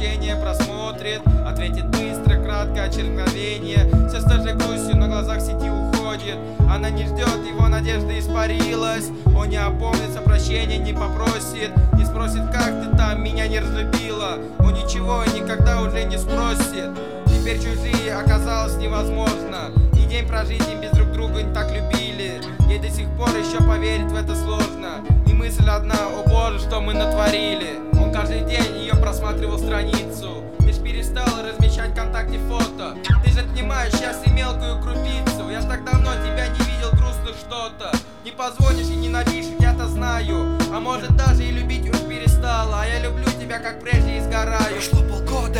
сообщение просмотрит, ответит быстро, кратко, очеркновение. Все с той же грустью на глазах в сети уходит. Она не ждет, его надежда испарилась. Он не опомнится, прощения не попросит, не спросит, как ты там, меня не разлюбила. Он ничего и никогда уже не спросит. Теперь чужие оказалось невозможно, и день прожить им без друг друга не так любили. Ей до сих пор еще поверить в это сложно, и мысль одна: о боже, что мы натворили. Он каждый день ее просматривал страницу, лишь перестал размещать ВКонтакте фото. Ты же отнимаешь счастье мелкую крупицу. Я ж так давно тебя не видел, грустно что-то. Не позвонишь и не напишешь, я-то знаю. А может даже и любить уж перестала. А я люблю тебя, как прежде, и сгораю. Прошло полгода,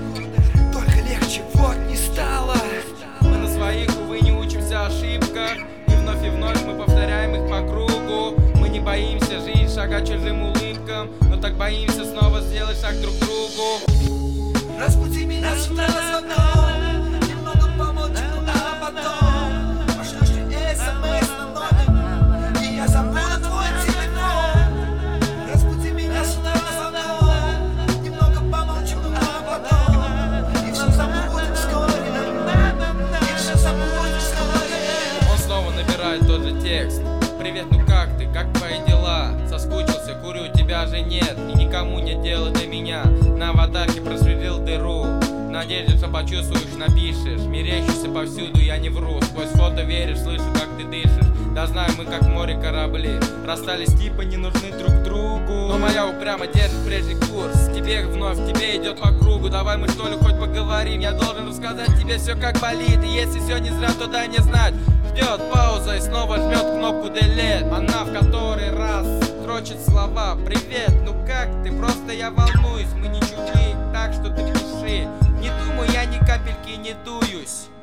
только легче вот не стало. Мы на своих, увы, не учимся ошибках, и вновь мы повторяем их по кругу. Мы не боимся жить, шагать чужим улыбкам, но так боимся снова сделать шаг друг к другу. Разбуди меня с утра звонком, немного помолчим, а потом пошлешь мне смс на номер, и я забуду твой телефон. Разбуди меня с утра звонком, немного помолчим, а потом и все забудем вскоре, и все забудем вскоре. Он снова набирает тот же текст: привет, ну как ты, как твои дела? Соскучился, курю, тебя же нет, и никому нет дела до меня. На аватарке просверлил дыру, в надежде, что почувствуешь, напишешь. Мерещишься повсюду, я не вру, сквозь фото веришь, слышу, как ты дышишь. Да знаю, мы как в море корабли, расстались типа не нужны друг другу. Но моя упрямо держит прежний курс, тебе вновь, тебе идет по кругу. Давай мы что ли хоть поговорим, я должен рассказать тебе все как болит. И если все не зря, то дай мне знать. Ждет пауза и снова жмет кнопку delete. Она в который раз строчит слова: привет, ну как ты, просто я волнуюсь. Мы не чужие, так что ты пиши. Не думаю, я ни капельки не дуюсь.